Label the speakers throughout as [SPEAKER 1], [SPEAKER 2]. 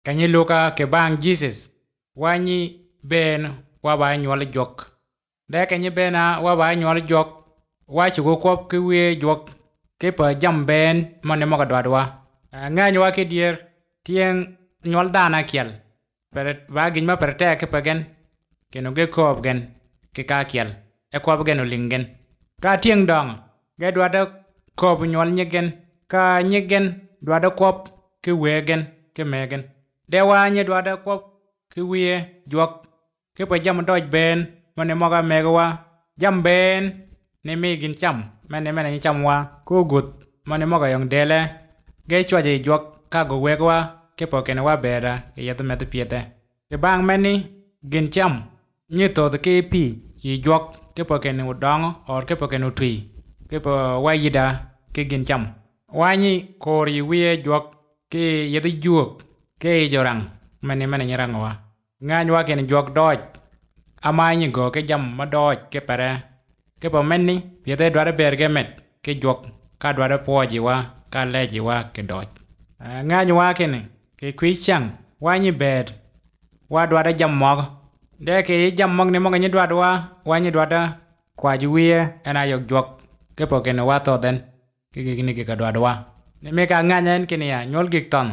[SPEAKER 1] Kanyi luka ke bang Jesus. Wanyi ben waba nyol jok. De kanyi bena waba nyol jok. Wachi kukop ki we jok. Ke pa jam ben mane moka dwadwa. Nganyi wake dier tieng nyol dana kiel. Bagin ma pertek ke pagen. Keno ge kop gen ke ka kiel. E kop gen ulingen. Ka tieng dong. Ge dwada kop nyol nyegen. Ka nyegen dwada kop ke we gen ke megen. De wanyi dwada kop ki wiye jwak ki pa jam doj ben mane moga megwa jam ben ne migin cham mane cham wa ku gut mane moga yong dele ge chwaje jwak ka go wegwa ki pa kene wa bera ke yetu metu piete ke bang meni gin cham nyi to ki pi yi jwak ki pa kene udong or ki pa kene utui ki pa wa yida ki gin cham wanyi kor yi wiye jwak ki yetu juok ke jorang mane nyerang wa ngany wa ken jok doj ama nyi go ke jam ma doj ke pare ke po menni piete dware ber ke met ke jok ka dware poji wa ka leji wa ke doj ngany wa ken ke kwishang wa nyi bed wa dware jam mog de ke jam mog ne mog nyi dwadwa wa nyi dwada kwaji wiye ena yok jok ke po ken wa to den ke gini ke ka dwadwa ne me ka nganyen ken ya nyol gik ton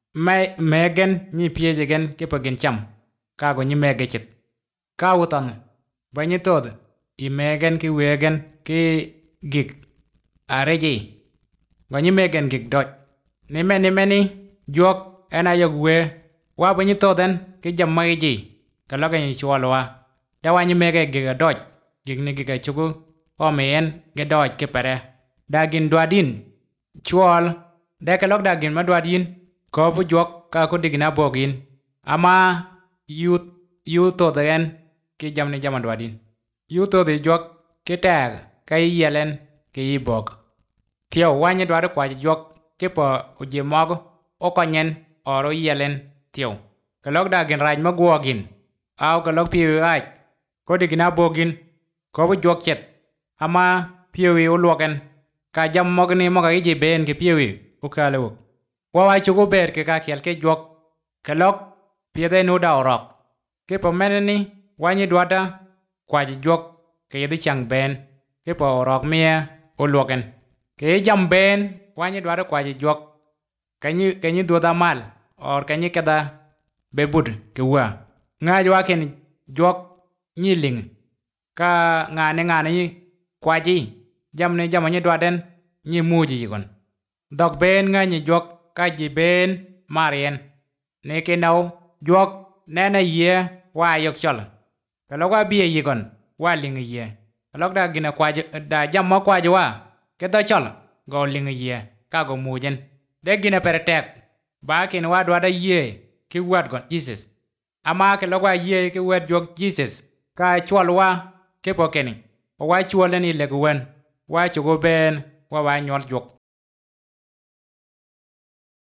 [SPEAKER 1] megen nyi pieje gen ke po gen cham ka go nyi mege chit ka wutan ba nyi tod I megen ki wegen ki gik areji go nyi megen gik doj ni meni jok ena yog we wa ba nyi toden ki jam maiji ka loga nyi chwalwa da wa nyi mege gik doj gik ni gik chugu o men ge doj ke pare da gin dwadin chwal da ka log da gin ma dwadin ko bu jok ka ko digna bogin ama yu to den ki jam ni jam dwadin yu to de jok ke tag kai yelen ki bog tio wanye dwade kwa jok ke po uje mog o konyen oro yelen tio ka log da gin raj magwogin aw ka log piwi aj ko digna bogin ko bu jok chet ama piwi ulwoken ka jam mog ni moga ije ben ke piwi ukale wa chugo ber ke ka kiel ke jok ke lok piede nu da orok ke po meneni wanyi dwada kwa jok ke yedi chang ben ke po orok mia uluoken ke jam ben wanyi dwada kwa jok kanyi dwada mal or kanyi kada bebud ke wa nga jwa ken jok nyi ling ka ngane kwaji jamne jamanyi dwaden nyi muji gon dok ben nga nyi jok ka ji ben marien ne ke nau jok nena ye wa yok chol ka lo wa bie yigon wa ling ye lo da gina kwa da jam ma kwa wa ke do chol go ling ye ka go mujen de gina pertek ba ken wa da ye ki wad gon Jesus ama ke lo wa ye ke wad jok Jesus ka chol wa ke po keni wa chwole ni le gwen wa chugo ben wa nyol jok